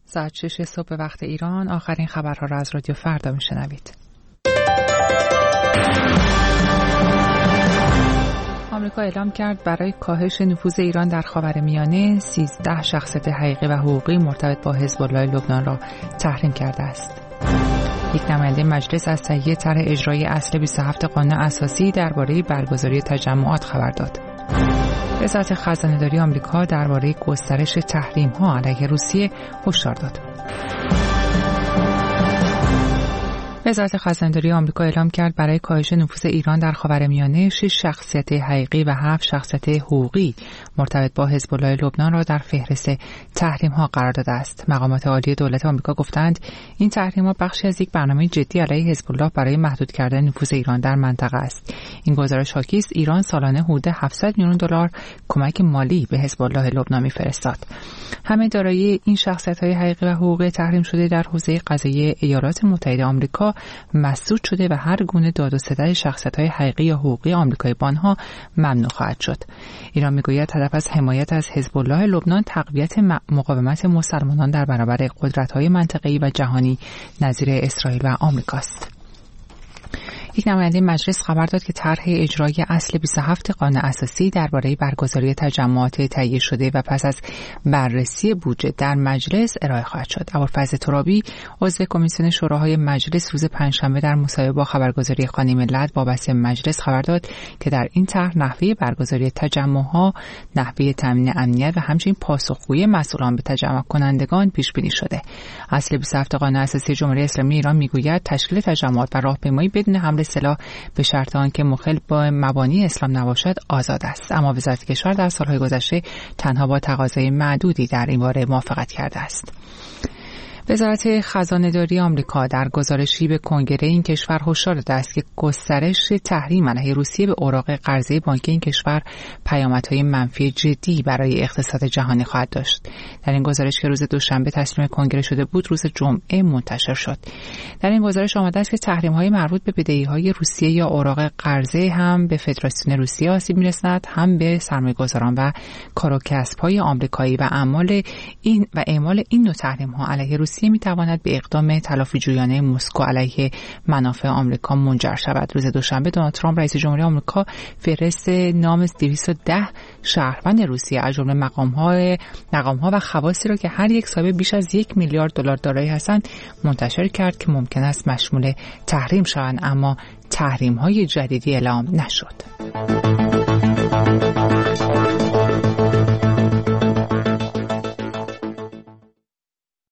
ساعت 6 صبح وقت ایران. آخرین خبرها را از رادیو فردا میشنوید. آمریکا اعلام کرد برای کاهش نفوذ ایران در خاورمیانه 13 شخصیت حقیقی و حقوقی مرتبط با حزب الله لبنان را تحریم کرده است. یک نماینده مجلس از تهیه طرح اجرایی اصل 27 قانون اساسی درباره برگزاری تجمعات خبر داد. وزارت خزانه‌داری آمریکا درباره گسترش تحریم‌ها علیه روسیه هشدار داد. وزارت خزانه‌داری آمریکا اعلام کرد برای کاهش نفوذ ایران در خاورمیانه 6 شخصیت حقیقی و 7 شخصیت حقوقی مرتبط با حزب الله لبنان را در فهرست تحریم‌ها قرار داده است. مقامات عالی دولت آمریکا گفتند این تحریم‌ها بخشی از یک برنامه جدی علیه حزب الله برای محدود کردن نفوذ ایران در منطقه است. این گزارش حاکی است ایران سالانه حدود 700 میلیون دلار کمک مالی به حزب الله لبنان می‌فرستاد. همه دارایی این شخصیت‌های حقیقی و حقوقی تحریم شده در حوزه قضایی ایالات متحده آمریکا مسدود شده و هر گونه داد و ستد شخصیت‌های حقیقی یا حقوقی آمریکایی با آنها ممنوع خواهد شد. ایران میگوید هدف از حمایت از حزب الله لبنان تقویت مقاومت مسلمانان در برابر قدرت‌های منطقه‌ای و جهانی نظیر اسرائیل و آمریکاست. یک نماینده مجلس خبر داد که طرح اجرایی اصل 27 قانون اساسی درباره برگزاری تجمعات تهیه شده و پس از بررسی بودجه در مجلس ارائه خواهد شد. ابوالفضل ترابی عضو کمیسیون شوراهای مجلس روز پنجشنبه در مصاحبه با خبرگزاری خانه ملت وابسته مجلس خبر داد که در این طرح نحوه برگزاری تجمعها، نحوه تامین امنیت و همچنین پاسخگویی مسئولان به تجمع کنندگان پیش بینی شده. اصل 27 قانون اساسی جمهوری اسلامی ایران میگوید تشکیل تجمعات و راهپیمایی بدون حمل سلاح به شرط آنکه مخل با مبانی اسلام نباشد آزاد است، اما وزارت کشور در سالهای گذشته تنها با تقاضای معدودی در این باره موافقت کرده است. وزارت خزانه‌داری آمریکا در گزارشی به کنگره این کشور هشدار داده است که گسترش تحریم علیه روسیه به اوراق قرضه بانکی این کشور پیامدهای منفی جدی برای اقتصاد جهانی خواهد داشت. در این گزارش که روز دوشنبه تصمیم کنگره شده بود، روز جمعه منتشر شد. در این گزارش آمده است که تحریم‌های مربوط به بدهی‌های روسیه یا اوراق قرضه هم به فدراسیون روسیه آسیب می‌رساند، هم به سرمایه‌گذاران و کار و کسب‌های آمریکایی و اعمال این نوع تحریم‌ها علیه روسیه میتواند به اقدام تلافی جویانه مسکو علیه منافع آمریکا منجر شود. روز دوشنبه دونالد ترامپ رئیس جمهوری آمریکا فهرست نام 210 شهروند روسیه از جمله مقام‌ها و خواصی را که هر یک صاحب بیش از 1 میلیارد دلار دارایی هستند منتشر کرد که ممکن است مشمول تحریم شوند، اما تحریم‌های جدیدی اعلام نشد.